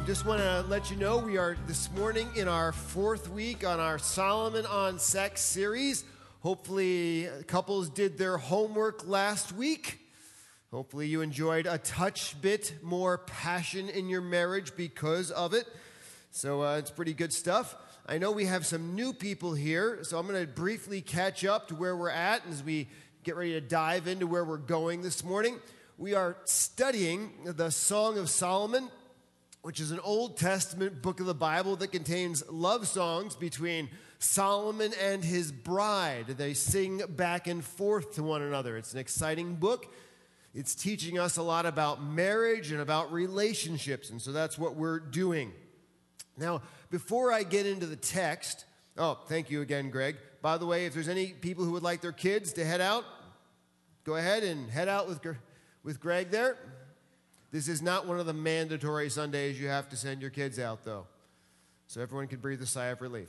Just want to let you know we are this morning in our fourth week on our Solomon on Sex series. Hopefully, couples did their homework last week. Hopefully, you enjoyed a touch bit more passion in your marriage because of it. So it's pretty good stuff. I know we have some new people here, so I'm going to briefly catch up to where we're at as we get ready to dive into where we're going this morning. We are studying the Song of Solomon, which is an Old Testament book of the Bible that contains love songs between Solomon and his bride. They sing back and forth to one another. It's an exciting book. It's teaching us a lot about marriage and about relationships, and so that's what we're doing. Now, before I get into the text, thank you again, Greg. By the way, if there's any people who would like their kids to head out, go ahead and head out with Greg there. This is not one of the mandatory Sundays you have to send your kids out, though, so everyone can breathe a sigh of relief.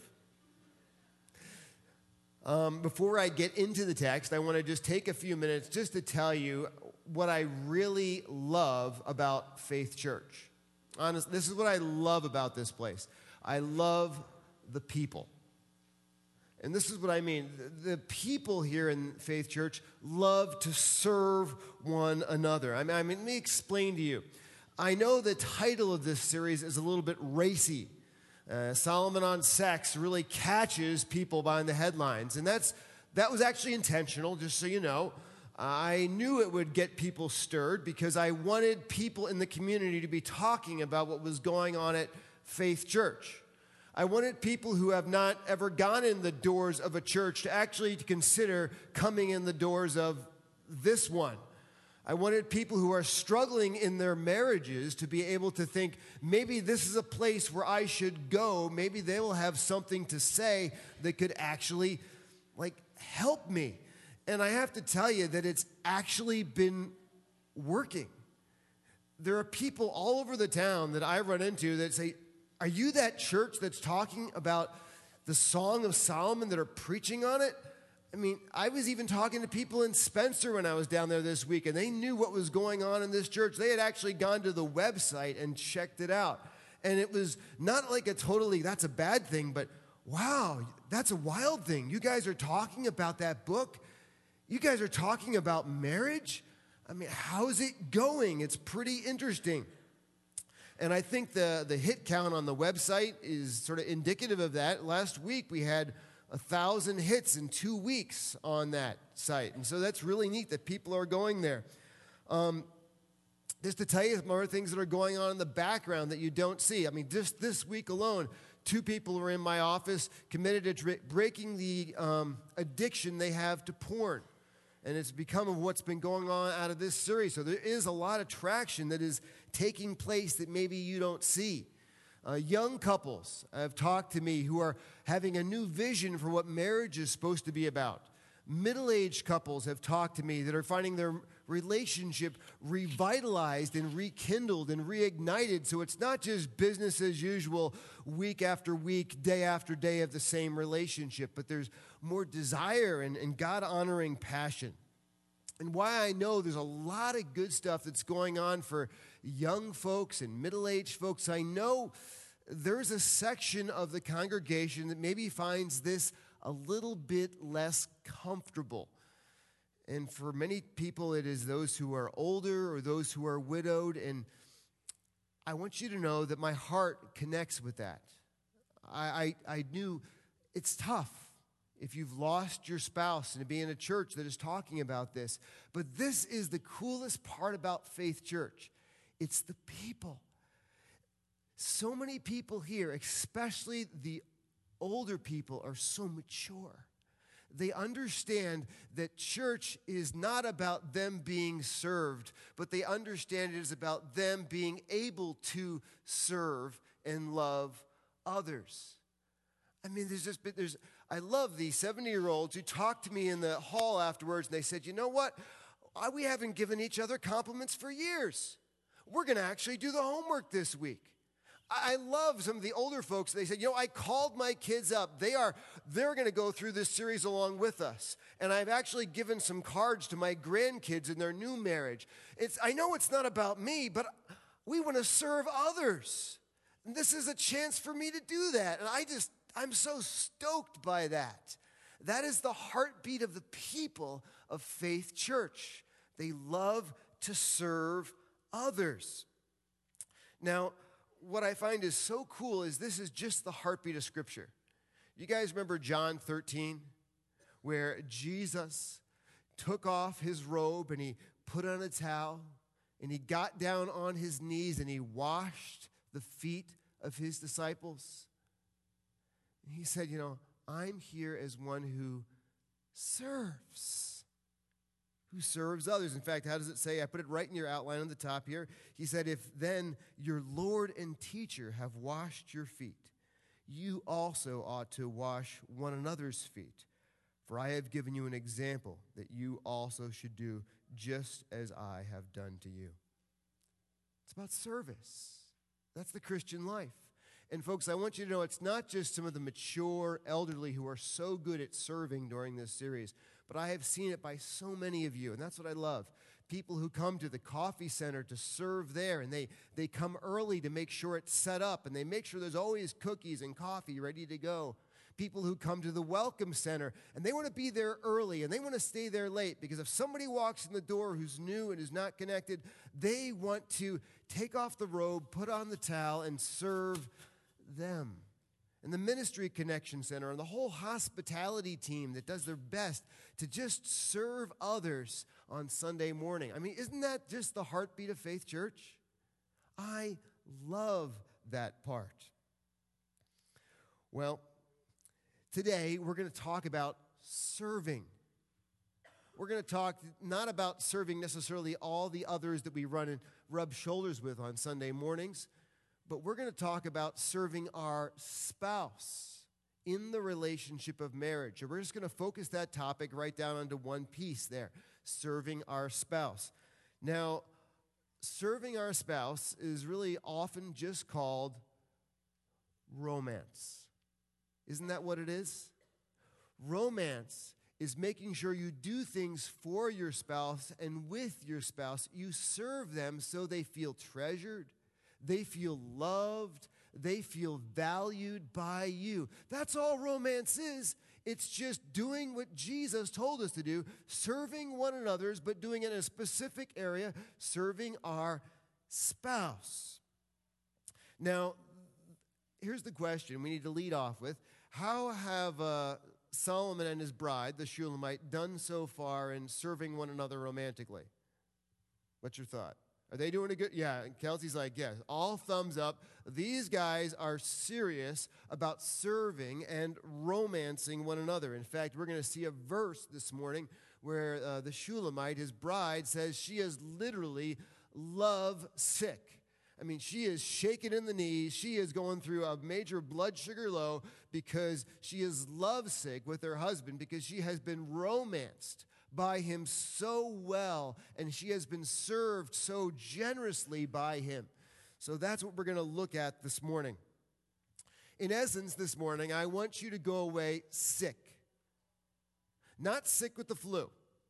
Before I get into the text, I want to just take a few minutes just to tell you what I really love about Faith Church. Honestly, this is what I love about this place. I love the people. And this is what I mean. The people here in Faith Church love to serve one another. I mean, let me explain to you. I know the title of this series is a little bit racy. Solomon on Sex really catches people behind the headlines. And that was actually intentional, just so you know. I knew it would get people stirred because I wanted people in the community to be talking about what was going on at Faith Church. I wanted people who have not ever gone in the doors of a church to actually consider coming in the doors of this one. I wanted people who are struggling in their marriages to be able to think, maybe this is a place where I should go. Maybe they will have something to say that could actually, help me. And I have to tell you that it's actually been working. There are people all over the town that I run into that say, are you that church that's talking about the Song of Solomon that are preaching on it? I mean, I was even talking to people in Spencer when I was down there this week, and they knew what was going on in this church. They had actually gone to the website and checked it out. And it was not like that's a bad thing, but wow, that's a wild thing. You guys are talking about that book? You guys are talking about marriage? I mean, how's it going? It's pretty interesting. And I think the hit count on the website is sort of indicative of that. Last week, we had 1,000 hits in 2 weeks on that site. And so that's really neat that people are going there. Just to tell you some other things that are going on in the background that you don't see. I mean, just this week alone, 2 people were in my office committed to breaking the addiction they have to porn. And it's become of what's been going on out of this series. So there is a lot of traction that is taking place that maybe you don't see. Young couples have talked to me who are having a new vision for what marriage is supposed to be about. Middle-aged couples have talked to me that are finding their relationship revitalized and rekindled and reignited. So it's not just business as usual, week after week, day after day of the same relationship, but there's more desire and God-honoring passion. And why I know there's a lot of good stuff that's going on for young folks and middle-aged folks, I know there's a section of the congregation that maybe finds this a little bit less comfortable. And for many people, it is those who are older or those who are widowed. And I want you to know that my heart connects with that. I knew it's tough if you've lost your spouse and to be in a church that is talking about this. But this is the coolest part about Faith Church. It's the people. So many people here, especially the older people, are so mature. They understand that church is not about them being served, but they understand it is about them being able to serve and love others. I mean, I love these 70-year-olds who talked to me in the hall afterwards, and they said, you know what? We haven't given each other compliments for years. We're going to actually do the homework this week. I love some of the older folks. They said, I called my kids up. They're going to go through this series along with us. And I've actually given some cards to my grandkids in their new marriage. I know it's not about me, but we want to serve others. And this is a chance for me to do that. And I'm so stoked by that. That is the heartbeat of the people of Faith Church. They love to serve others. Now, what I find is so cool is this is just the heartbeat of Scripture. You guys remember John 13, where Jesus took off his robe and he put on a towel and he got down on his knees and he washed the feet of his disciples? And he said, I'm here as one who serves others. In fact, how does it say? I put it right in your outline on the top here. He said, if then your Lord and teacher have washed your feet, you also ought to wash one another's feet. For I have given you an example that you also should do just as I have done to you. It's about service. That's the Christian life. And folks, I want you to know it's not just some of the mature elderly who are so good at serving during this series, but I have seen it by so many of you, and that's what I love. People who come to the coffee center to serve there, and they come early to make sure it's set up, and they make sure there's always cookies and coffee ready to go. People who come to the welcome center, and they want to be there early, and they want to stay there late, because if somebody walks in the door who's new and is not connected, they want to take off the robe, put on the towel, and serve them. And the Ministry Connection Center and the whole hospitality team that does their best to just serve others on Sunday morning. I mean, isn't that just the heartbeat of Faith Church? I love that part. Well, today we're going to talk about serving. We're going to talk not about serving necessarily all the others that we run and rub shoulders with on Sunday mornings, but we're going to talk about serving our spouse in the relationship of marriage. And we're just going to focus that topic right down onto one piece there, serving our spouse. Now, serving our spouse is really often just called romance. Isn't that what it is? Romance is making sure you do things for your spouse and with your spouse. You serve them so they feel treasured, they feel loved, they feel valued by you. That's all romance is. It's just doing what Jesus told us to do, serving one another's, but doing it in a specific area, serving our spouse. Now, here's the question we need to lead off with. How have Solomon and his bride, the Shulamite, done so far in serving one another romantically? What's your thought? Are they doing a good? Yeah, and Kelsey's like, yeah, all thumbs up. These guys are serious about serving and romancing one another. In fact, we're going to see a verse this morning where the Shulamite, his bride, says she is literally love sick. I mean, she is shaken in the knees. She is going through a major blood sugar low because she is lovesick with her husband because she has been romanced by him so well, and she has been served so generously by him. So that's what we're going to look at this morning. In essence, this morning, I want you to go away sick. Not sick with the flu.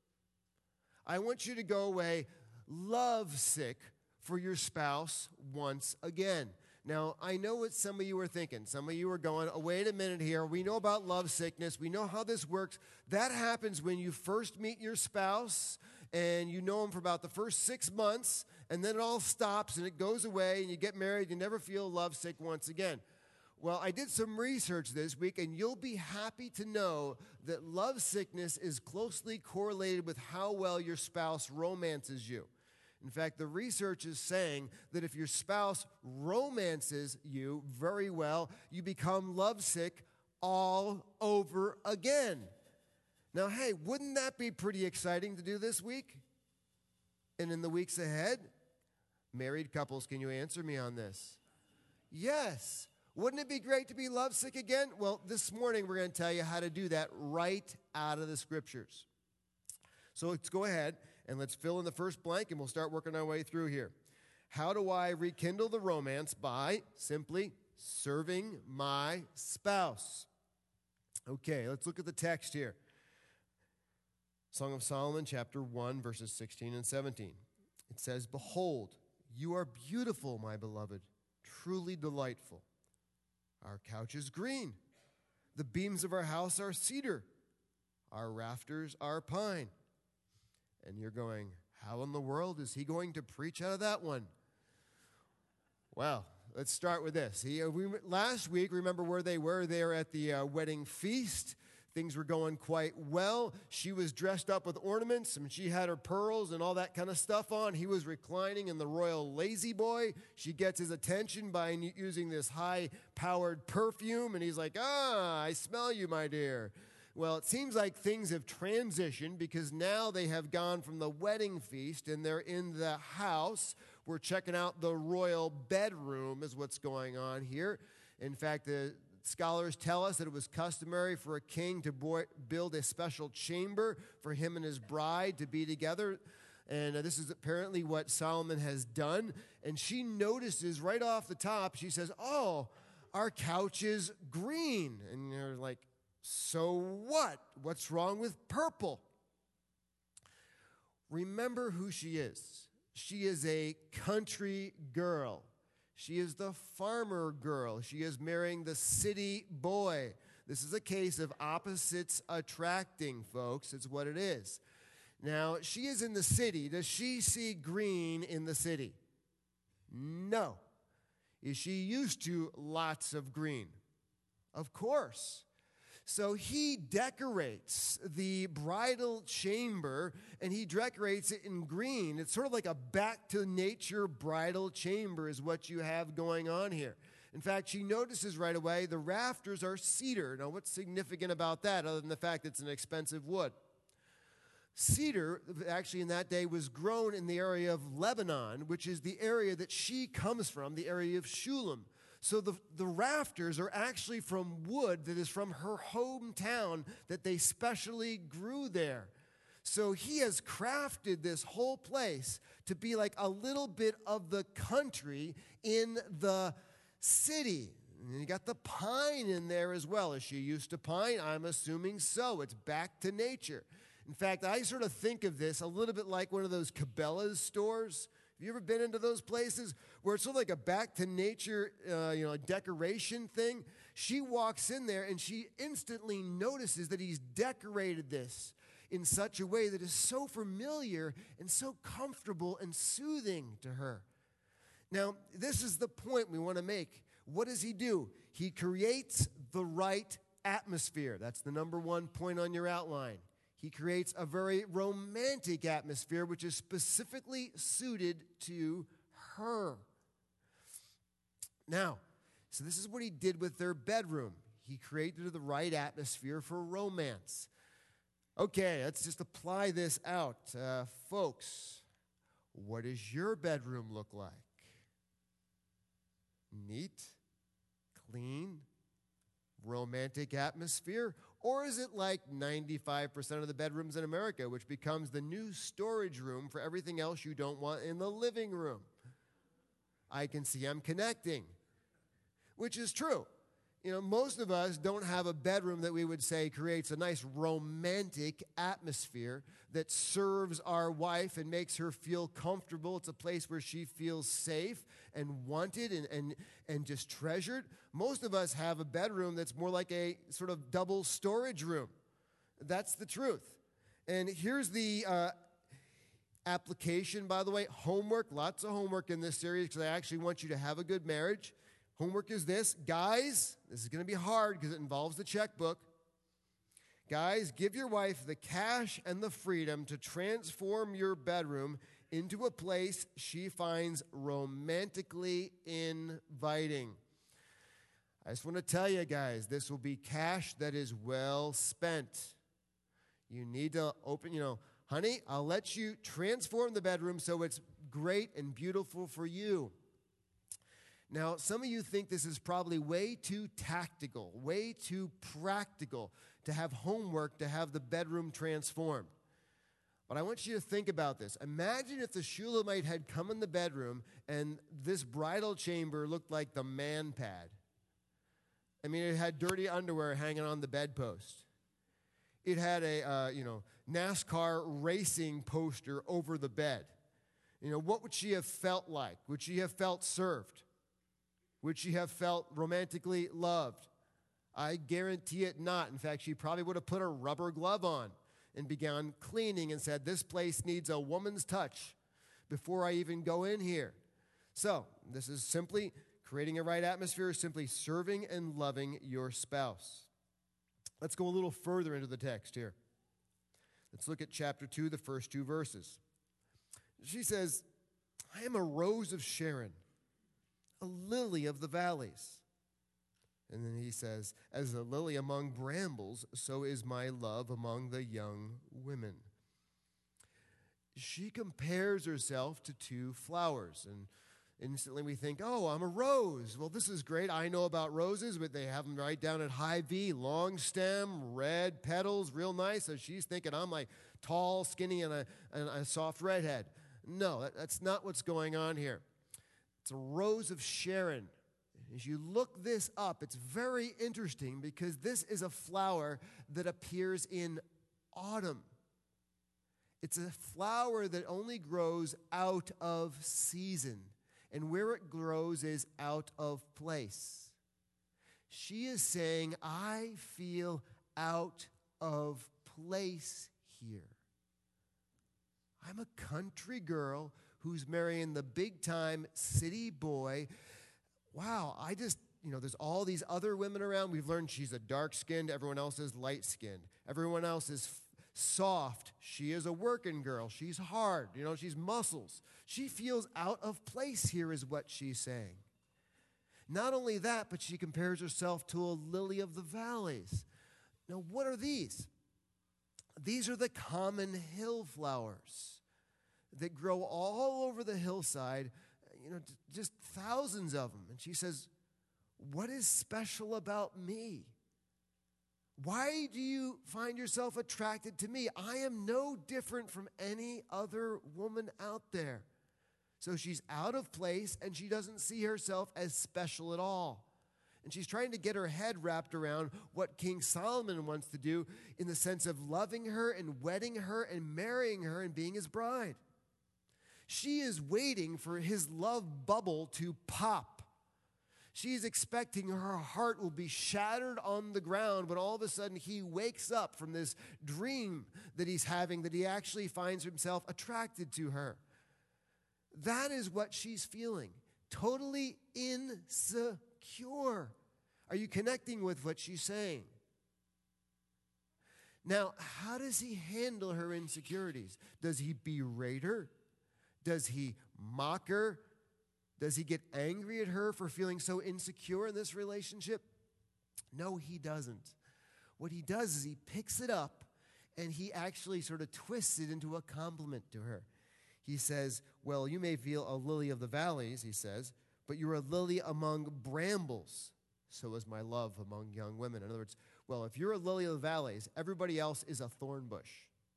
I want you to go away love sick for your spouse once again. Now, I know what some of you are thinking. Some of you are going, oh, wait a minute here. We know about love sickness. We know how this works. That happens when you first meet your spouse and you know them for about the first 6 months, and then it all stops and it goes away and you get married. You never feel love sick once again. Well, I did some research this week, and you'll be happy to know that love sickness is closely correlated with how well your spouse romances you. In fact, the research is saying that if your spouse romances you very well, you become lovesick all over again. Now, hey, wouldn't that be pretty exciting to do this week? And in the weeks ahead? Married couples, can you answer me on this? Yes. Wouldn't it be great to be lovesick again? Well, this morning we're going to tell you how to do that right out of the Scriptures. So let's go ahead and let's fill in the first blank, and we'll start working our way through here. How do I rekindle the romance? By simply serving my spouse. Okay, let's look at the text here. Song of Solomon, chapter 1, verses 16 and 17. It says, "Behold, you are beautiful, my beloved. truly delightful. Our couch is green. The beams of our house are cedar. Our rafters are pine. And you're going, how in the world is he going to preach out of that one? Well, let's start with this. Last week, remember where they were? They were at the wedding feast. Things were going quite well. She was dressed up with ornaments, and she had her pearls and all that kind of stuff on. He was reclining in the royal lazy boy. She gets his attention by using this high-powered perfume, and he's like, I smell you, my dear. Well, it seems like things have transitioned because now they have gone from the wedding feast, and they're in the house. We're checking out the royal bedroom is what's going on here. In fact, the scholars tell us that it was customary for a king to build a special chamber for him and his bride to be together. And this is apparently what Solomon has done. And she notices right off the top, she says, oh, our couch is green. And you're like, so what? What's wrong with purple? Remember who she is. She is a country girl. She is the farmer girl. She is marrying the city boy. This is a case of opposites attracting, folks. It's what it is. Now, she is in the city. Does she see green in the city? No. Is she used to lots of green? Of course. So he decorates the bridal chamber, and he decorates it in green. It's sort of like a back-to-nature bridal chamber is what you have going on here. In fact, she notices right away the rafters are cedar. Now, what's significant about that other than the fact it's an expensive wood? Cedar, actually in that day, was grown in the area of Lebanon, which is the area that she comes from, the area of Shulam. So the rafters are actually from wood that is from her hometown that they specially grew there. So he has crafted this whole place to be like a little bit of the country in the city. And you got the pine in there as well. Is she used to pine? I'm assuming so. It's back to nature. In fact, I sort of think of this a little bit like one of those Cabela's stores. Have you ever been into those places where it's sort of like a back-to-nature, decoration thing? She walks in there, and she instantly notices that he's decorated this in such a way that is so familiar and so comfortable and soothing to her. Now, this is the point we want to make. What does he do? He creates the right atmosphere. That's the number one point on your outline. He creates a very romantic atmosphere, which is specifically suited to her. Now, so this is what he did with their bedroom. He created the right atmosphere for romance. Okay, let's just apply this out. Folks, what does your bedroom look like? Neat? Clean? Romantic atmosphere? Or is it like 95% of the bedrooms in America, which becomes the new storage room for everything else you don't want in the living room? I can see I'm connecting, which is true. Most of us don't have a bedroom that we would say creates a nice romantic atmosphere that serves our wife and makes her feel comfortable. It's a place where she feels safe and wanted and just treasured. Most of us have a bedroom that's more like a sort of double storage room. That's the truth. And here's the application, by the way. Homework, lots of homework in this series because I actually want you to have a good marriage. Homework is this. Guys, this is going to be hard because it involves the checkbook. Guys, give your wife the cash and the freedom to transform your bedroom into a place she finds romantically inviting. I just want to tell you guys, this will be cash that is well spent. You need to open, honey, I'll let you transform the bedroom so it's great and beautiful for you. Now, some of you think this is probably way too tactical, way too practical to have homework to have the bedroom transformed. But I want you to think about this. Imagine if the Shulamite had come in the bedroom and this bridal chamber looked like the man pad. I mean, it had dirty underwear hanging on the bedpost. It had a, NASCAR racing poster over the bed. What would she have felt like? Would she have felt served? Would she have felt romantically loved? I guarantee it not. In fact, she probably would have put a rubber glove on and began cleaning and said, this place needs a woman's touch before I even go in here. So, this is simply creating a right atmosphere, simply serving and loving your spouse. Let's go a little further into the text here. Let's look at chapter 2, the first 2 verses. She says, I am a rose of Sharon, a lily of the valleys. And then he says, as a lily among brambles, so is my love among the young women. She compares herself to 2 flowers, and instantly we think, oh, I'm a rose. Well, this is great. I know about roses, but they have them right down at Hy-Vee, long stem, red petals, real nice. So she's thinking I'm like tall, skinny, and a soft redhead. No, that's not what's going on here. It's a rose of Sharon. As you look this up, it's very interesting because this is a flower that appears in autumn. It's a flower that only grows out of season. And where it grows is out of place. She is saying, I feel out of place here. I'm a country girl who's marrying the big-time city boy. Wow, there's all these other women around. We've learned she's a dark-skinned, everyone else is light-skinned. Everyone else is soft. She is a working girl. She's hard. She's muscles. She feels out of place here is what she's saying. Not only that, but she compares herself to a lily of the valleys. Now, what are these? These are the common hill flowers that grow all over the hillside, just thousands of them. And she says, what is special about me? Why do you find yourself attracted to me? I am no different from any other woman out there. So she's out of place, and she doesn't see herself as special at all. And she's trying to get her head wrapped around what King Solomon wants to do in the sense of loving her and wedding her and marrying her and being his bride. She is waiting for his love bubble to pop. She's expecting her heart will be shattered on the ground when all of a sudden he wakes up from this dream that he's having, that he actually finds himself attracted to her. That is what she's feeling. Totally insecure. Are you connecting with what she's saying? Now, how does he handle her insecurities? Does he berate her? Does he mock her? Does he get angry at her for feeling so insecure in this relationship? No, he doesn't. What he does is he picks it up and he actually sort of twists it into a compliment to her. He says, well, you may feel a lily of the valleys, he says, but you're a lily among brambles. So is my love among young women. In other words, well, if you're a lily of the valleys, everybody else is a thorn bush.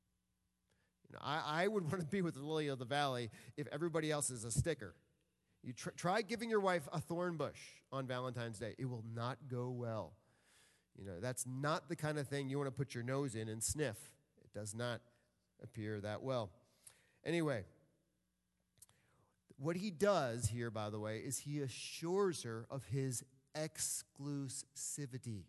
I would want to be with the lily of the valley if everybody else is a sticker. You try giving your wife a thorn bush on Valentine's Day. It will not go well. That's not the kind of thing you want to put your nose in and sniff. It does not appear that well. Anyway, what he does here, by the way, is he assures her of his exclusivity.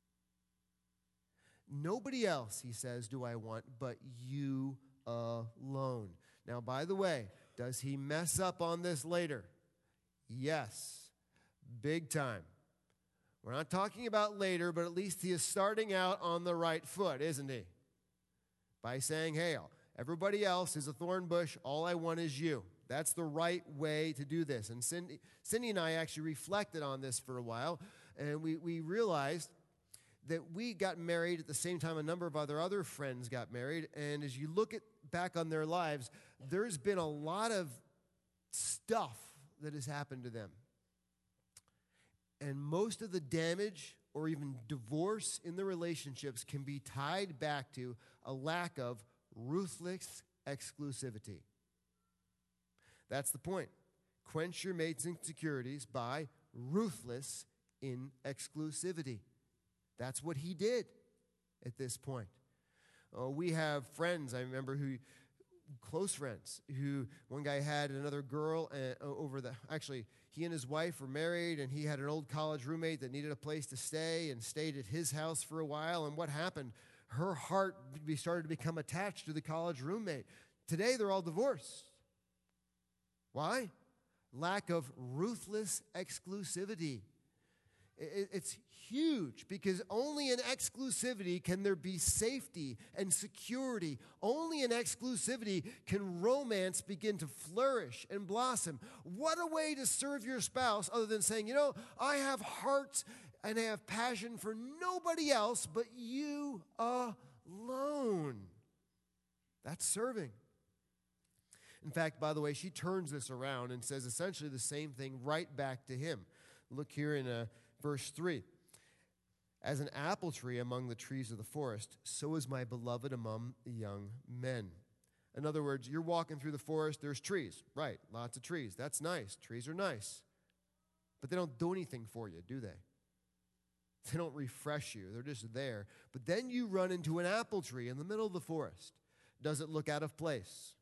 Nobody else, he says, do I want but you alone. Now, by the way, does he mess up on this later? Yes, big time. We're not talking about later, but at least he is starting out on the right foot, isn't he? By saying, hey, everybody else is a thorn bush. All I want is you. That's the right way to do this. And Cindy and I actually reflected on this for a while, and we realized that we got married at the same time a number of other friends got married. And as you look back on their lives, there's been a lot of stuff that has happened to them. And most of the damage or even divorce in the relationships can be tied back to a lack of ruthless exclusivity. That's the point. Quench your mate's insecurities by ruthless exclusivity. That's what he did at this point. We have friends, I remember, close friends, who one guy had another girl actually, he and his wife were married, and he had an old college roommate that needed a place to stay and stayed at his house for a while. And what happened? Her heart started to become attached to the college roommate. Today, they're all divorced. Why? Lack of ruthless exclusivity. It's huge because only in exclusivity can there be safety and security. Only in exclusivity can romance begin to flourish and blossom. What a way to serve your spouse other than saying, you know, I have heart and I have passion for nobody else but you alone. That's serving. In fact, by the way, she turns this around and says essentially the same thing right back to him. Look here in verse 3. As an apple tree among the trees of the forest, so is my beloved among the young men. In other words, you're walking through the forest, there's trees. Right, lots of trees. That's nice. Trees are nice. But they don't do anything for you, do they? They don't refresh you. They're just there. But then you run into an apple tree in the middle of the forest. Does it look out of place?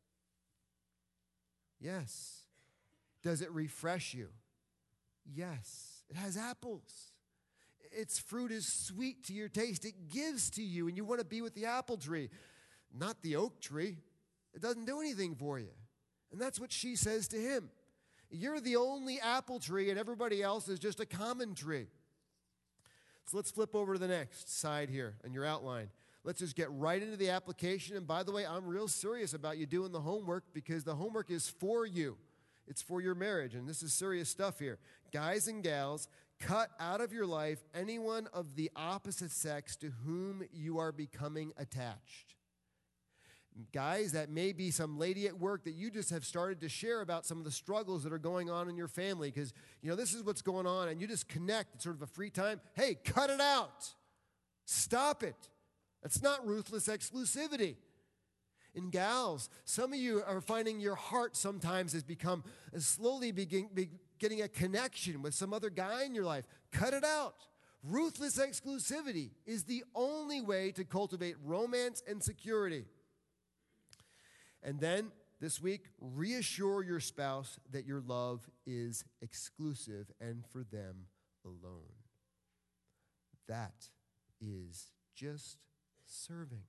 Yes. Does it refresh you? Yes. It has apples. Its fruit is sweet to your taste. It gives to you, and you want to be with the apple tree, not the oak tree. It doesn't do anything for you. And that's what she says to him. You're the only apple tree, and everybody else is just a common tree. So let's flip over to the next side here in your outline. Let's just get right into the application. And by the way, I'm real serious about you doing the homework because the homework is for you. It's for your marriage, and this is serious stuff here. Guys and gals, cut out of your life anyone of the opposite sex to whom you are becoming attached. Guys, that may be some lady at work that you just have started to share about some of the struggles that are going on in your family because, you know, this is what's going on, and you just connect. It's sort of a free time. Hey, cut it out. Stop it. That's not ruthless exclusivity. And gals, some of you are finding your heart sometimes has become slowly getting a connection with some other guy in your life. Cut it out. Ruthless exclusivity is the only way to cultivate romance and security. And then this week, reassure your spouse that your love is exclusive and for them alone. That is just serving.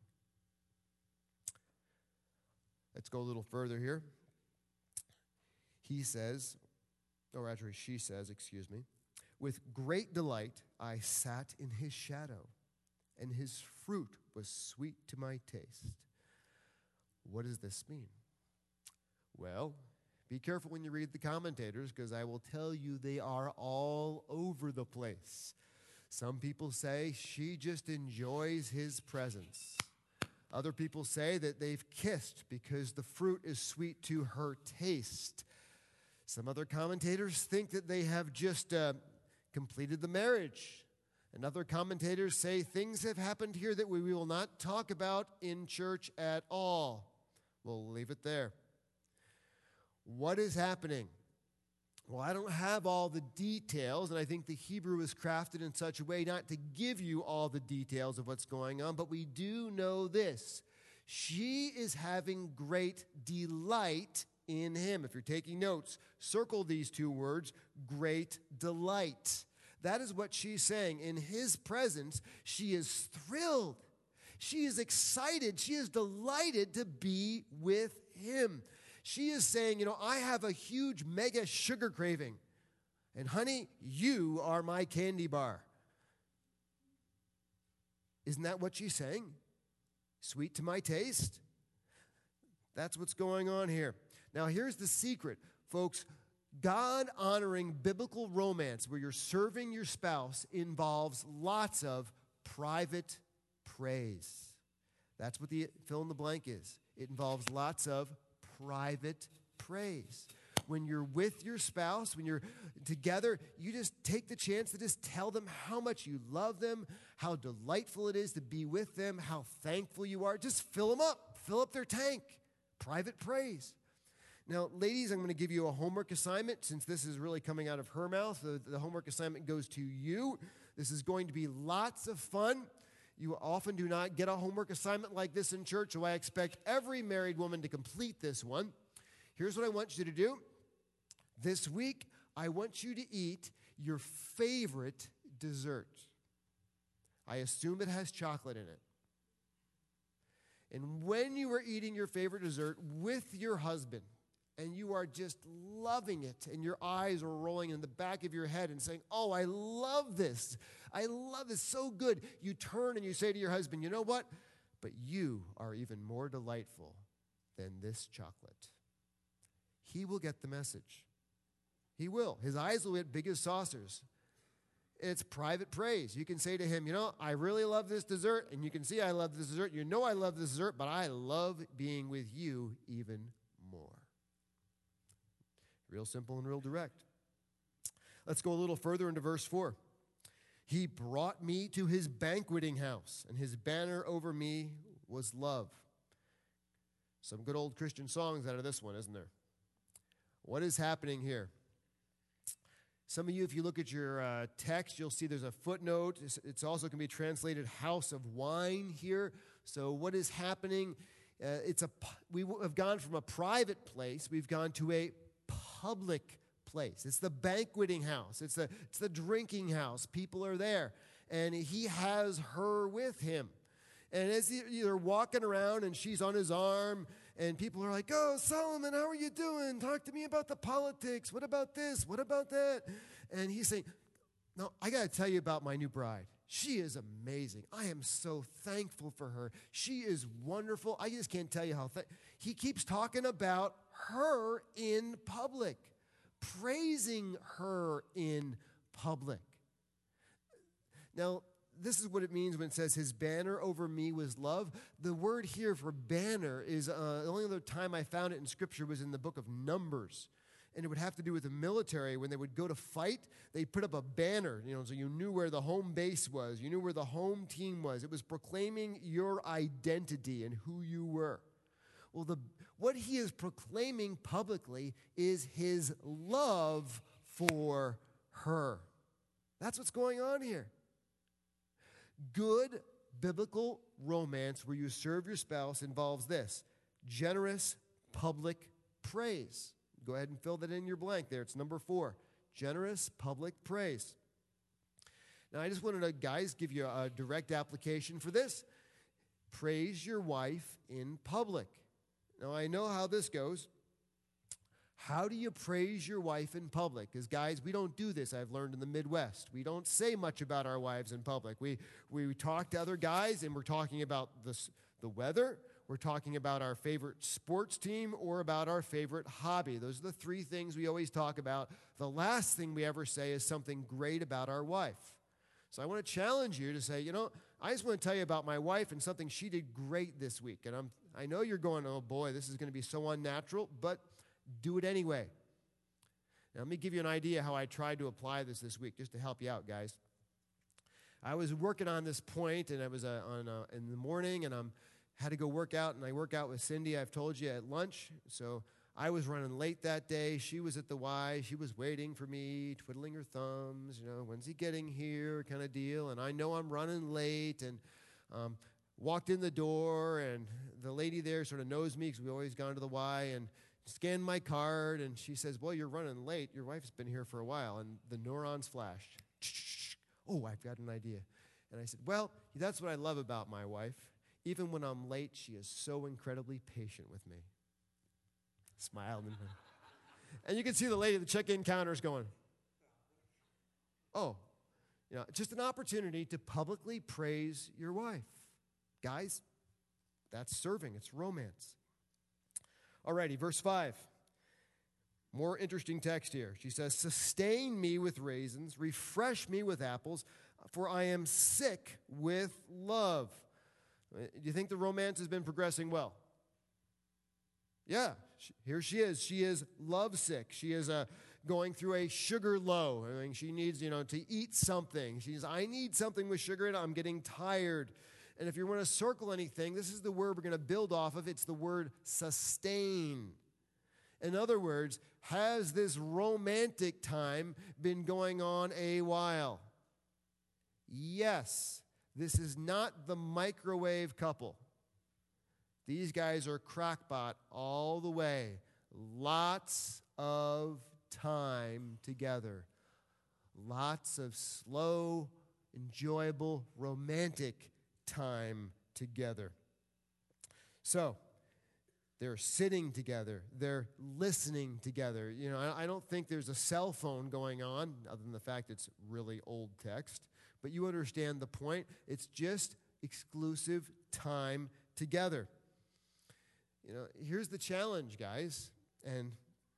Let's go a little further here. He says, or actually she says, with great delight I sat in his shadow, and his fruit was sweet to my taste. What does this mean? Well, be careful when you read the commentators, because I will tell you they are all over the place. Some people say she just enjoys his presence. Other people say that they've kissed because the fruit is sweet to her taste. Some other commentators think that they have just completed the marriage. And other commentators say things have happened here that we will not talk about in church at all. We'll leave it there. What is happening? Well, I don't have all the details, and I think the Hebrew is crafted in such a way not to give you all the details of what's going on, but we do know this. She is having great delight in him. If you're taking notes, circle these two words, great delight. That is what she's saying. In his presence, she is thrilled. She is excited. She is delighted to be with him. She is saying, you know, I have a huge mega sugar craving. And honey, you are my candy bar. Isn't that what she's saying? Sweet to my taste? That's what's going on here. Now, here's the secret, folks. God-honoring biblical romance where you're serving your spouse involves lots of private praise. That's what the fill in the blank is. It involves lots of private praise. When you're with your spouse, when you're together, you just take the chance to just tell them how much you love them, how delightful it is to be with them, how thankful you are. Just fill them up. Fill up their tank. Private praise. Now, ladies, I'm going to give you a homework assignment. Since this is really coming out of her mouth, the homework assignment goes to you. This is going to be lots of fun. You often do not get a homework assignment like this in church, so I expect every married woman to complete this one. Here's what I want you to do. This week, I want you to eat your favorite dessert. I assume it has chocolate in it. And when you are eating your favorite dessert with your husband, and you are just loving it, and your eyes are rolling in the back of your head and saying, oh, I love this. I love this so good. You turn and you say to your husband, you know what? But you are even more delightful than this chocolate. He will get the message. He will. His eyes will get big as saucers. It's private praise. You can say to him, you know, I really love this dessert, and you can see I love this dessert. You know I love this dessert, but I love being with you even more. Real simple and real direct. Let's go a little further into verse 4. He brought me to his banqueting house, and his banner over me was love. Some good old Christian songs out of this one, isn't there? What is happening here? Some of you, if you look at your text, you'll see there's a footnote. It's also can be translated house of wine here. So what is happening? We have gone from a private place. We've gone to a public place. It's the banqueting house. It's the drinking house. People are there. And he has her with him. And as they're walking around and she's on his arm, and people are like, oh, Solomon, how are you doing? Talk to me about the politics. What about this? What about that? And he's saying, no, I got to tell you about my new bride. She is amazing. I am so thankful for her. She is wonderful. I just can't tell you how. He keeps talking about her in public, praising her in public. Now, this is what it means when it says his banner over me was love. The word here for banner is the only other time I found it in Scripture was in the book of Numbers. And it would have to do with the military. When they would go to fight, they'd put up a banner, so you knew where the home base was. You knew where the home team was. It was proclaiming your identity and who you were. Well, what he is proclaiming publicly is his love for her. That's what's going on here. Good biblical romance where you serve your spouse involves this: generous public praise. Go ahead and fill that in your blank there. It's number 4, generous public praise. Now, I just wanted to, guys, give you a direct application for this. Praise your wife in public. Now, I know how this goes. How do you praise your wife in public? Because, guys, we don't do this, I've learned in the Midwest. We don't say much about our wives in public. We talk to other guys, and we're talking about the weather, we're talking about our favorite sports team, or about our favorite hobby. Those are the 3 things we always talk about. The last thing we ever say is something great about our wife. So I want to challenge you to say, I just want to tell you about my wife and something she did great this week. And I know you're going, oh boy, this is going to be so unnatural, but do it anyway. Now, let me give you an idea how I tried to apply this week, just to help you out, guys. I was working on this point, and I was in the morning, and I had to go work out, and I work out with Cindy, I've told you, at lunch. So I was running late that day. She was at the Y. She was waiting for me, twiddling her thumbs, when's he getting here kind of deal. And I know I'm running late, and walked in the door, and the lady there sort of knows me because we've always gone to the Y, and scanned my card, and she says, well, you're running late. Your wife's been here for a while. And the neurons flashed. Oh, I've got an idea. And I said, well, that's what I love about my wife. Even when I'm late, she is so incredibly patient with me. Smiled. And you can see the lady at the check-in counter is going, oh, just an opportunity to publicly praise your wife. Guys, that's serving. It's romance. Alrighty, verse 5. More interesting text here. She says, sustain me with raisins, refresh me with apples, for I am sick with love. Do you think the romance has been progressing well? Yeah, here she is. She is lovesick. She is going through a sugar low. I mean, she needs, to eat something. She says, I need something with sugar in it. I'm getting tired. And if you want to circle anything, this is the word we're going to build off of. It's the word sustain. In other words, has this romantic time been going on a while? Yes. This is not the microwave couple. These guys are crackpot all the way. Lots of time together. Lots of slow, enjoyable, romantic time together. So, they're sitting together. They're listening together. You know, I don't think there's a cell phone going on, other than the fact it's really old text. But you understand the point. It's just exclusive time together. You know, here's the challenge, guys. And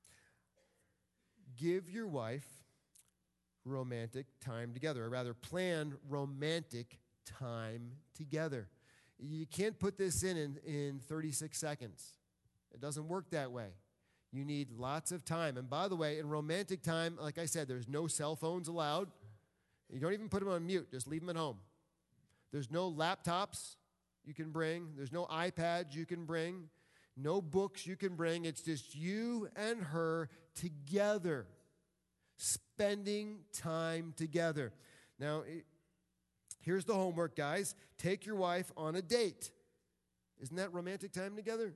give your wife romantic time together, or rather plan romantic time together. You can't put this in 36 seconds. It doesn't work that way. You need lots of time. And by the way, in romantic time, like I said, there's no cell phones allowed. You don't even put them on mute. Just leave them at home. There's no laptops you can bring. There's no iPads you can bring. No books you can bring. It's just you and her together, spending time together. Now, here's the homework, guys. Take your wife on a date. Isn't that romantic time together?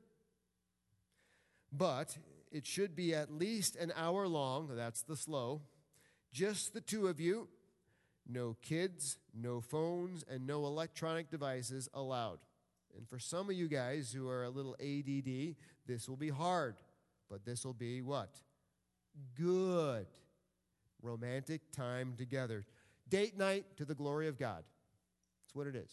But it should be at least an hour long. That's the slow. Just the two of you. No kids, no phones, and no electronic devices allowed. And for some of you guys who are a little ADD, this will be hard. But this will be what? Good. Romantic time together. Date night to the glory of God. That's what it is.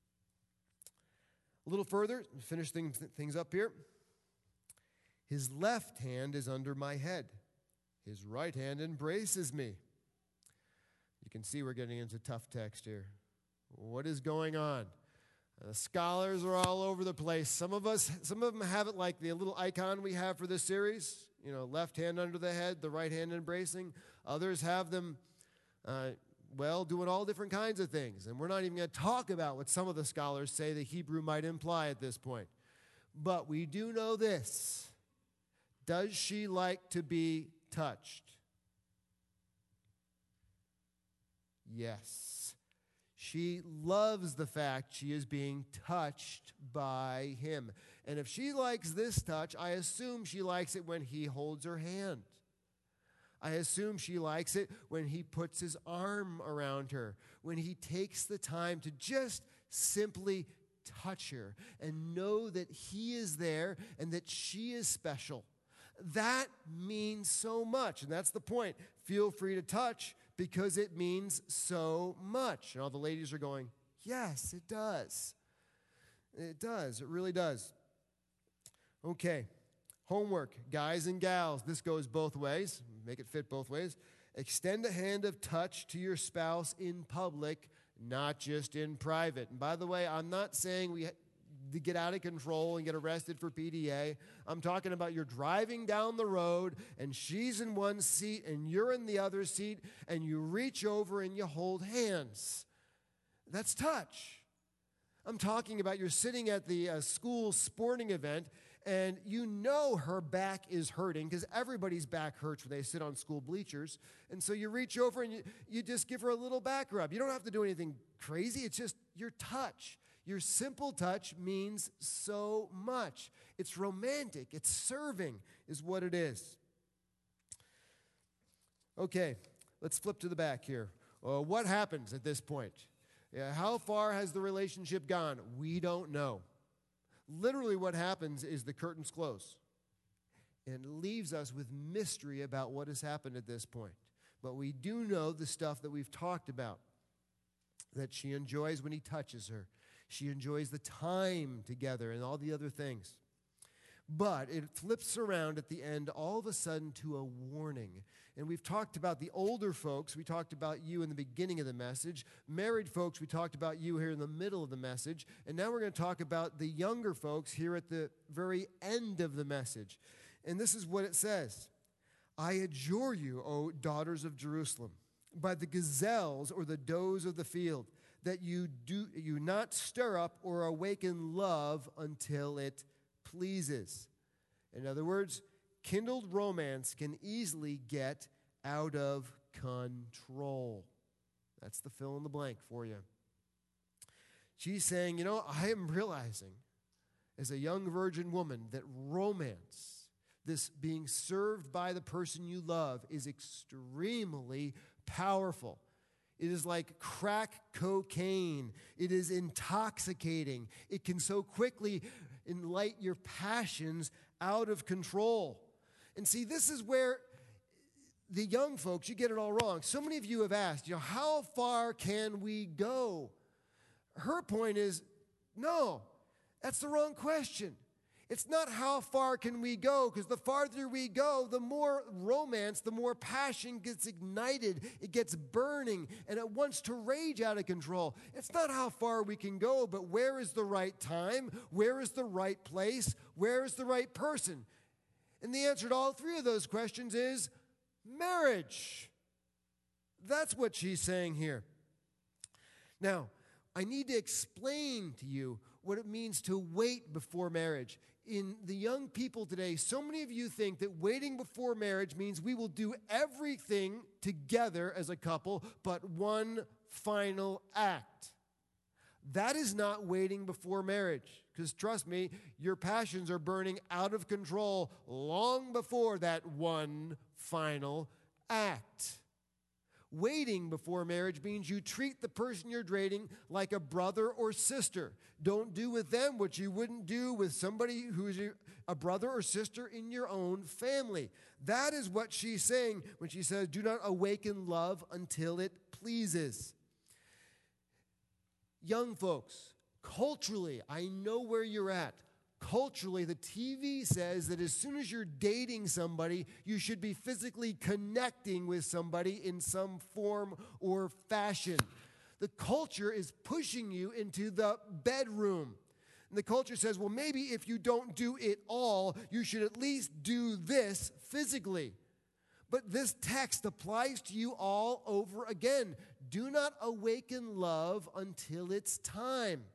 A little further, finish things up here. His left hand is under my head. His right hand embraces me. You can see we're getting into tough text here. What is going on? The scholars are all over the place. Some of them have it like the little icon we have for this series. You know, left hand under the head, the right hand embracing. Others have them, doing all different kinds of things. And we're not even going to talk about what some of the scholars say the Hebrew might imply at this point. But we do know this. Does she like to be touched? Yes. She loves the fact she is being touched by him. And if she likes this touch, I assume she likes it when he holds her hand. I assume she likes it when he puts his arm around her, when he takes the time to just simply touch her and know that he is there and that she is special. That means so much, and that's the point. Feel free to touch because it means so much. And all the ladies are going, yes, it does. It does. It really does. Okay. Homework, guys and gals. This goes both ways. Make it fit both ways. Extend a hand of touch to your spouse in public, not just in private. And by the way, I'm not saying we get out of control and get arrested for PDA. I'm talking about you're driving down the road and she's in one seat and you're in the other seat and you reach over and you hold hands. That's touch. I'm talking about you're sitting at the school sporting event and you know her back is hurting because everybody's back hurts when they sit on school bleachers. And so you reach over and you just give her a little back rub. You don't have to do anything crazy. It's just your touch. Your simple touch means so much. It's romantic. It's serving is what it is. Okay, let's flip to the back here. What happens at this point? How far has the relationship gone? We don't know. Literally what happens is the curtains close and leaves us with mystery about what has happened at this point. But we do know the stuff that we've talked about, that she enjoys when he touches her. She enjoys the time together and all the other things. But it flips around at the end all of a sudden to a warning. And we've talked about the older folks. We talked about you in the beginning of the message. Married folks, we talked about you here in the middle of the message. And now we're going to talk about the younger folks here at the very end of the message. And this is what it says. I adjure you, O daughters of Jerusalem, by the gazelles or the does of the field, that you not stir up or awaken love until it pleases. In other words, kindled romance can easily get out of control. That's the fill in the blank for you. She's saying, I am realizing as a young virgin woman that romance, This being served by the person you love is extremely powerful. It is like crack cocaine. It is intoxicating. It can so quickly enlight your passions out of control. And see, this is where the young folks, you get it all wrong. So many of you have asked, how far can we go? Her point is, no, that's the wrong question. It's not how far can we go, because the farther we go, the more romance, the more passion gets ignited, it gets burning, and it wants to rage out of control. It's not how far we can go, but where is the right time? Where is the right place? Where is the right person? And the answer to all three of those questions is marriage. That's what she's saying here. Now, I need to explain to you what it means to wait before marriage. In the young people today, so many of you think that waiting before marriage means we will do everything together as a couple, but one final act. That is not waiting before marriage, because trust me, your passions are burning out of control long before that one final act. Waiting before marriage means you treat the person you're dating like a brother or sister. Don't do with them what you wouldn't do with somebody who's a brother or sister in your own family. That is what she's saying when she says, do not awaken love until it pleases. Young folks, culturally, I know where you're at. Culturally, the TV says that as soon as you're dating somebody, you should be physically connecting with somebody in some form or fashion. The culture is pushing you into the bedroom. And the culture says, well, maybe if you don't do it all, you should at least do this physically. But this text applies to you all over again. Do not awaken love until it's time.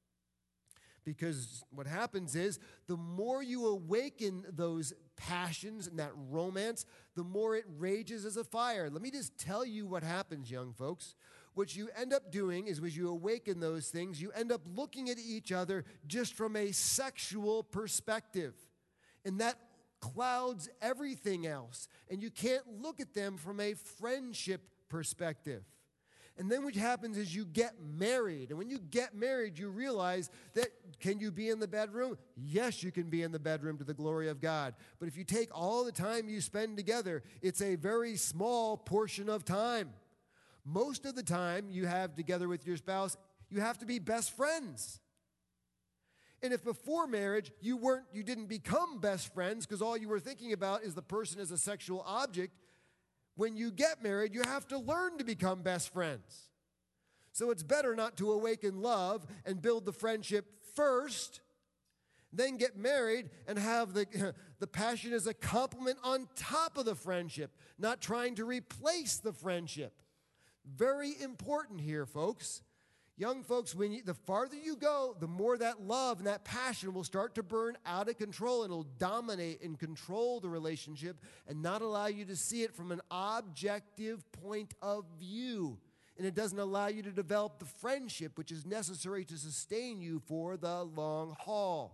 Because what happens is, the more you awaken those passions and that romance, the more it rages as a fire. Let me just tell you what happens, young folks. What you end up doing is, when you awaken those things, you end up looking at each other just from a sexual perspective. And that clouds everything else. And you can't look at them from a friendship perspective. And then what happens is you get married. And when you get married, you realize that, can you be in the bedroom? Yes, you can be in the bedroom to the glory of God. But if you take all the time you spend together, it's a very small portion of time. Most of the time you have together with your spouse, you have to be best friends. And if before marriage you didn't become best friends because all you were thinking about is the person as a sexual object, when you get married, you have to learn to become best friends. So it's better not to awaken love and build the friendship first, then get married and have the passion as a complement on top of the friendship, not trying to replace the friendship. Very important here, folks. Young folks, the farther you go, the more that love and that passion will start to burn out of control, and it'll dominate and control the relationship and not allow you to see it from an objective point of view. And it doesn't allow you to develop the friendship which is necessary to sustain you for the long haul.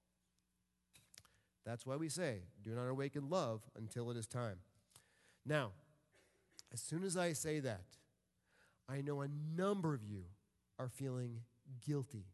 That's why we say, do not awaken love until it is time. Now, as soon as I say that, I know a number of you are feeling guilty.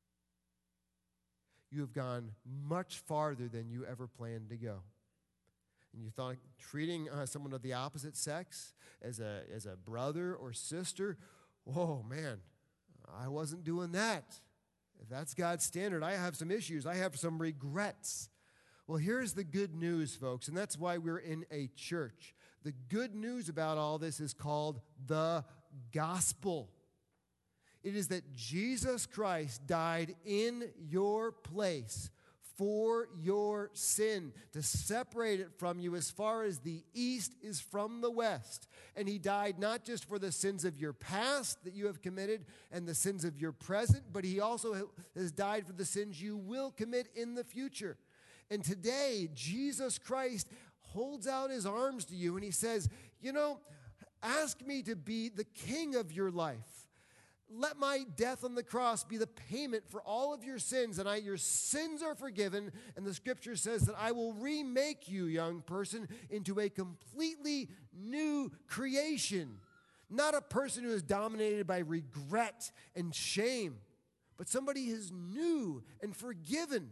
You have gone much farther than you ever planned to go. And you thought treating someone of the opposite sex as a brother or sister, oh man, I wasn't doing that. If that's God's standard, I have some issues. I have some regrets. Well, here's the good news, folks, and that's why we're in a church. The good news about all this is called the gospel. It is that Jesus Christ died in your place for your sin, to separate it from you as far as the east is from the west. And he died not just for the sins of your past that you have committed and the sins of your present, but he also has died for the sins you will commit in the future. And today, Jesus Christ holds out his arms to you and he says, ask me to be the king of your life. let my death on the cross be the payment for all of your sins, and your sins are forgiven. And the scripture says that I will remake you, young person, into a completely new creation. Not a person who is dominated by regret and shame, but somebody who is new and forgiven.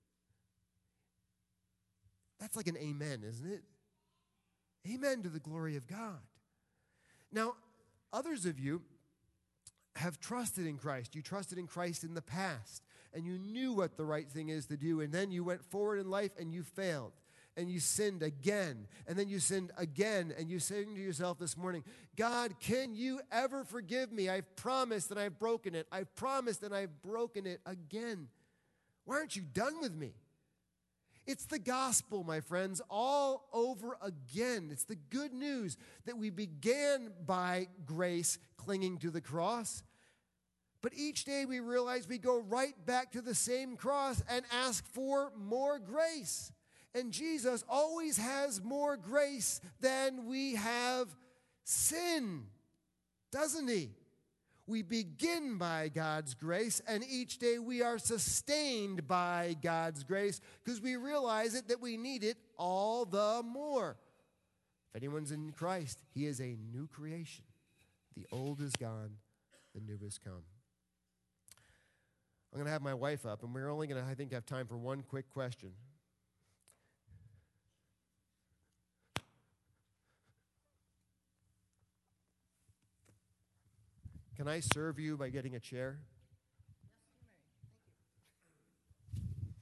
That's like an amen, isn't it? Amen to the glory of God. Now, others of you have trusted in Christ. You trusted in Christ in the past, and you knew what the right thing is to do, and then you went forward in life and you failed, and you sinned again, and then you sinned again, and you saying to yourself this morning, God, can you ever forgive me? I've promised and I've broken it. I've promised and I've broken it again. Why aren't you done with me? It's the gospel, my friends, all over again. It's the good news that we began by grace clinging to the cross. But each day we realize we go right back to the same cross and ask for more grace. And Jesus always has more grace than we have sin, doesn't he? We begin by God's grace, and each day we are sustained by God's grace because we realize that we need it all the more. If anyone's in Christ, he is a new creation. The old is gone, the new has come. I'm going to have my wife up, and we're only going to, I think, have time for one quick question. Can I serve you by getting a chair? Yes, you may. Thank you.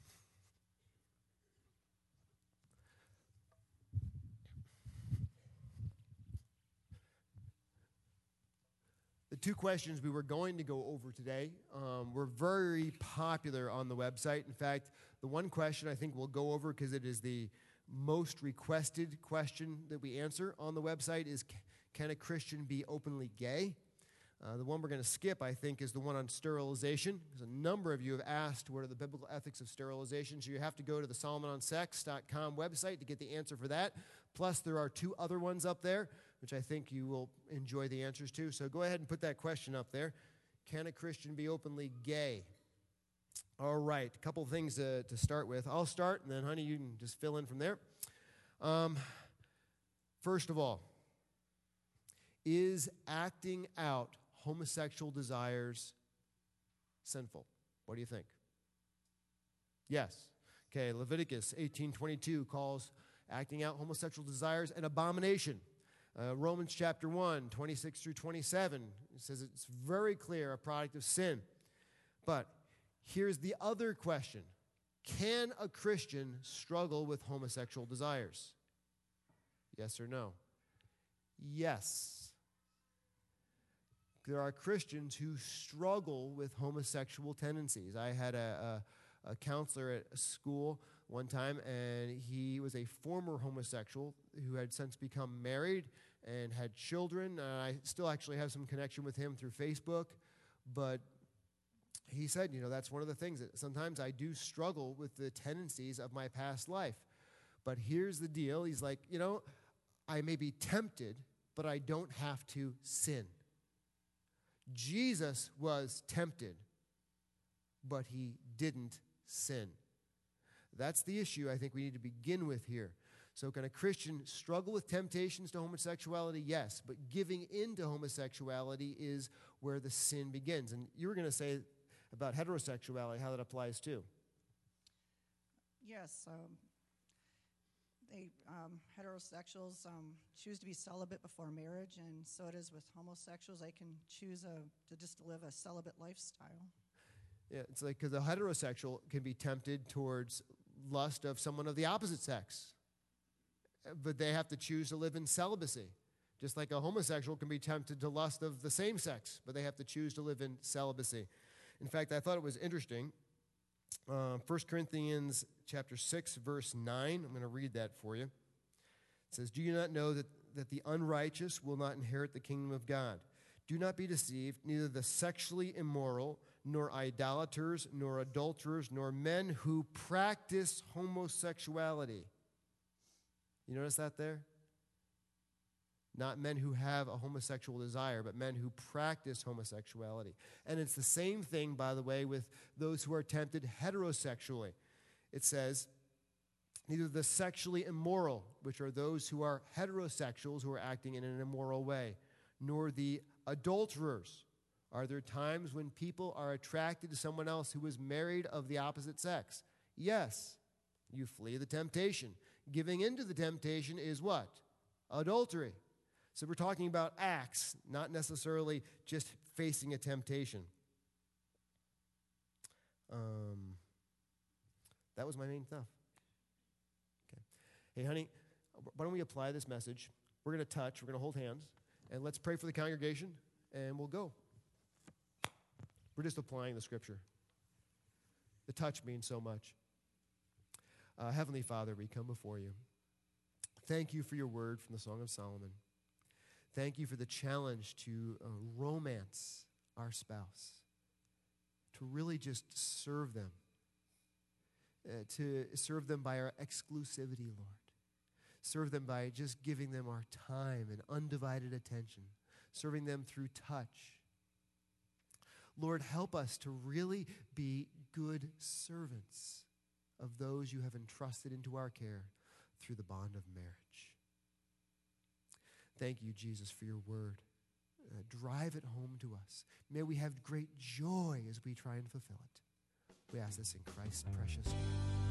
The two questions we were going to go over today were very popular on the website. In fact, the one question I think we'll go over because it is the most requested question that we answer on the website is, can a Christian be openly gay? The one we're going to skip, I think, is the one on sterilization, because a number of you have asked what are the biblical ethics of sterilization. So you have to go to the SolomonOnSex.com website to get the answer for that. Plus, there are two other ones up there, which I think you will enjoy the answers to. So go ahead and put that question up there. Can a Christian be openly gay? All right, a couple of things to start with. I'll start, and then, honey, you can just fill in from there. First of all, is acting out homosexual desires sinful? What do you think? Yes. Okay, Leviticus 18:22 calls acting out homosexual desires an abomination. Romans chapter 1, 26 through 27, it says it's very clear, a product of sin. But here's the other question. Can a Christian struggle with homosexual desires? Yes or no? Yes. There are Christians who struggle with homosexual tendencies. I had a counselor at a school one time, and he was a former homosexual who had since become married and had children. I still actually have some connection with him through Facebook, but he said, that's one of the things that sometimes I do struggle with the tendencies of my past life. But here's the deal. He's like, I may be tempted, but I don't have to sin. Jesus was tempted, but he didn't sin. That's the issue I think we need to begin with here. So can a Christian struggle with temptations to homosexuality? Yes, but giving in to homosexuality is where the sin begins. And you were going to say about heterosexuality, how that applies too. Yes, heterosexuals choose to be celibate before marriage, and so it is with homosexuals. They can choose to just live a celibate lifestyle. Yeah, it's like because a heterosexual can be tempted towards lust of someone of the opposite sex, but they have to choose to live in celibacy. Just like a homosexual can be tempted to lust of the same sex, but they have to choose to live in celibacy. In fact, I thought it was interesting. 1 Corinthians chapter 6, verse 9. I'm going to read that for you. It says, do you not know that the unrighteous will not inherit the kingdom of God? Do not be deceived, neither the sexually immoral, nor idolaters, nor adulterers, nor men who practice homosexuality. You notice that there? Not men who have a homosexual desire, but men who practice homosexuality. And it's the same thing, by the way, with those who are tempted heterosexually. It says, neither the sexually immoral, which are those who are heterosexuals who are acting in an immoral way, nor the adulterers. Are there times when people are attracted to someone else who is married of the opposite sex? Yes. You flee the temptation. Giving into the temptation is what? Adultery. So we're talking about acts, not necessarily just facing a temptation. That was my main stuff. Okay. Hey, honey, why don't we apply this message? We're going to touch, we're going to hold hands, and let's pray for the congregation, and we'll go. We're just applying the scripture. The touch means so much. Heavenly Father, we come before you. Thank you for your word from the Song of Solomon. Thank you for the challenge to romance our spouse, to really just serve them, to serve them by our exclusivity, Lord. Serve them by just giving them our time and undivided attention, serving them through touch. Lord, help us to really be good servants of those you have entrusted into our care through the bond of marriage. Thank you, Jesus, for your word. Drive it home to us. May we have great joy as we try and fulfill it. We ask this in Christ's precious name.